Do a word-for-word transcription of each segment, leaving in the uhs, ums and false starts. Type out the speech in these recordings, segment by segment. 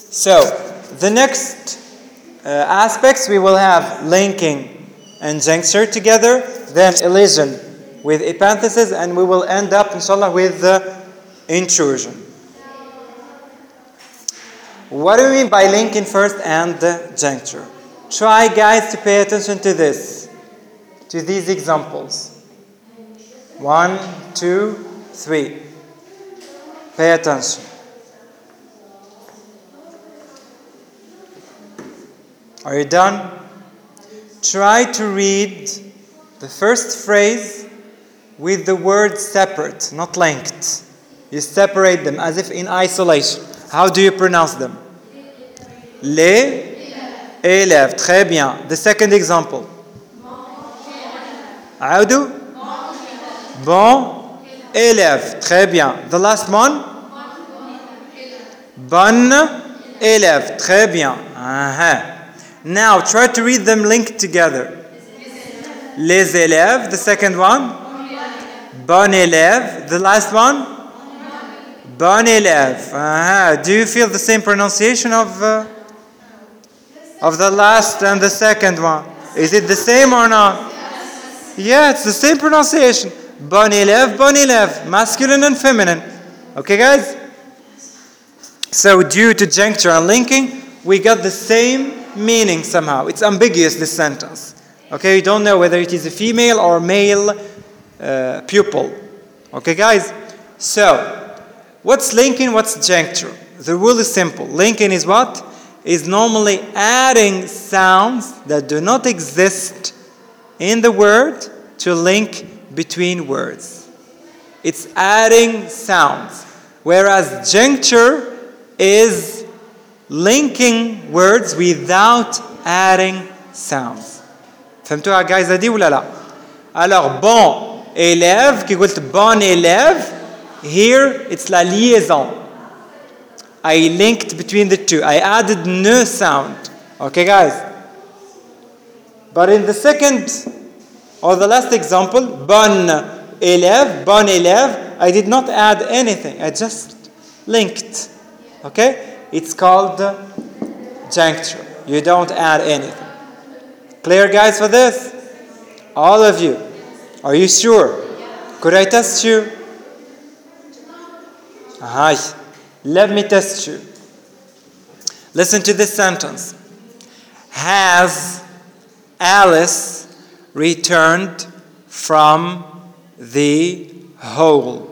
So the next uh, aspects we will have linking and juncture together, then elision with epenthesis, and we will end up inshallah with the intrusion. What do we mean by linking first and the juncture? Try guys to pay attention to this, to these examples. One, two, three. Pay attention. Are you done? Try to read the first phrase with the words separate, not linked. You separate them as if in isolation. How do you pronounce them? Les élèves. Très bien. The second example. عودوا. Bon élève. Très bien. The last one. Bonne élève. Très bien. Uh-huh. Now try to read them linked together. Les élèves. The second one. Bon élève. The last one. Bon élève. Uh-huh. Do you feel the same pronunciation of uh, of the last and the second one? Is it the same or not? Yes. Yeah, it's the same pronunciation. Bon élève, bon élève. Masculine and feminine. Okay, guys? So due to juncture and linking, we got the same meaning somehow. It's ambiguous, this sentence. Okay, you don't know whether it is a female or male uh, pupil. Okay, guys? So, what's linking? What's juncture? The rule is simple. Linking is what? Is normally adding sounds that do not exist in the word to link between words. It's adding sounds. Whereas juncture is linking words without adding sounds. فهمتوها guys هذه ولا لا؟ Alors bon élève كي قلت bon élève, here it's la liaison. I linked between the two. I added no sound. Okay, guys? But in the second or the last example, bon élève, bon élève, I did not add anything. I just linked. Okay? It's called juncture. You don't add anything. Clear, guys, for this? All of you. Are you sure? Could I test you? Hi. Let me test you. Listen to this sentence. Has Alice returned from the hole?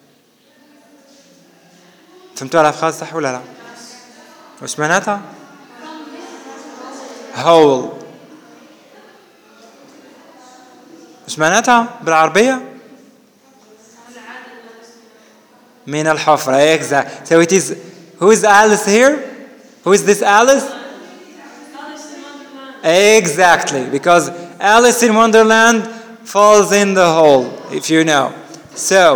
فهمتوا الأفخاذ صح ولا لا؟ وش معناتها؟ hole. وش معناتها بالعربية؟ من الحفرة. Exactly. So it is, who is Alice here? Who is this Alice? Alice in Wonderland. Exactly. Because Alice in Wonderland falls in the hole, if you know. So,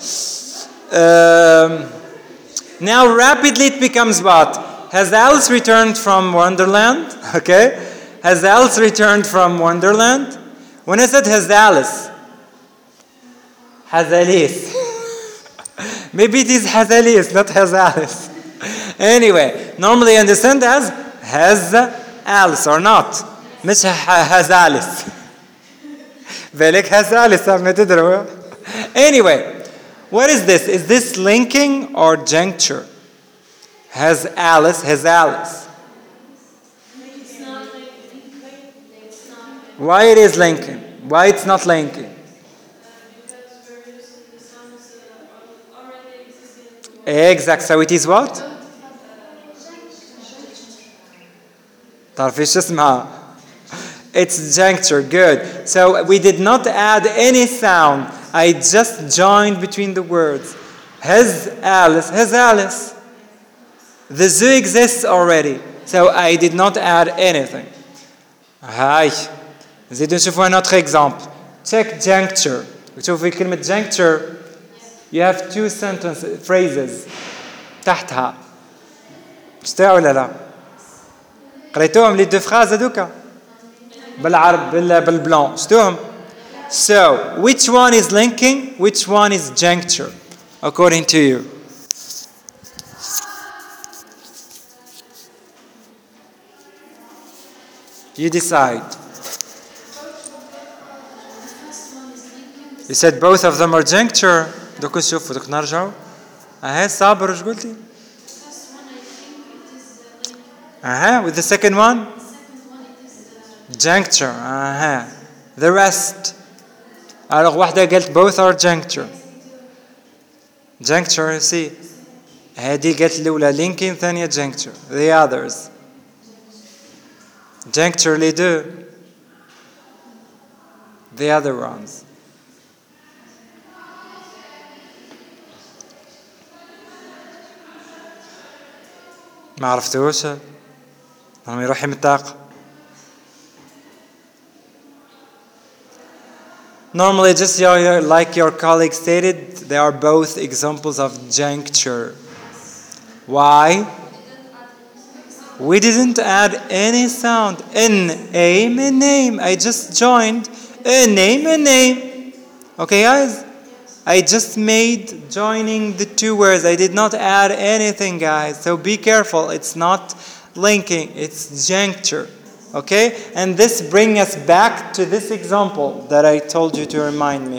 um, now rapidly it becomes what? Has Alice returned from Wonderland? Okay. Has Alice returned from Wonderland? When I said has Alice, has Alice. Maybe it is has Alice, not has Alice. Anyway, normally understand as has Alice or not. مش has Alice. بالك has Alice ما تدروا. Anyway, what is this? Is this linking or juncture? Has Alice, has Alice. It's not linking. It's not linking. Why it is linking? Why it's not linking? Exact. So it is what? تعرفي شو اسمها? It's juncture. Good. So we did not add any sound. I just joined between the words. Has Alice. Has Alice. The zoo exists already. So I did not add anything. هاي. نزيد نشوفوا un autre exemple. Check juncture. شوفوا كلمة juncture. You have two sentence phrases تحتها. شفتوها ولا لا؟ قريتوهم لي دو فراز هذوكا؟ بالعرب بال بالبلان شفتوهم؟ So, which one is linking? Which one is juncture? According to you. You decide. You said both of them are juncture. دوك نشوفوا دوك نرجعوا. أهي صابر وش قلتي؟ أها with the second one. Juncture. أها. The rest. Alors واحدة قالت both are juncture. Juncture you see. هذه قالت الأولى linking ثانية juncture. The others. Juncture les deux. The other ones. ما عرفتوش؟ هم يروح يمتاق. Normally, just like your colleague stated, they are both examples of juncture. Why? We didn't add any sound. In name, a name. I just joined a name, a name. Okay, guys? I just made joining the two words. I did not add anything, guys. So be careful. It's not linking. It's juncture. Okay? And this brings us back to this example that I told you to remind me.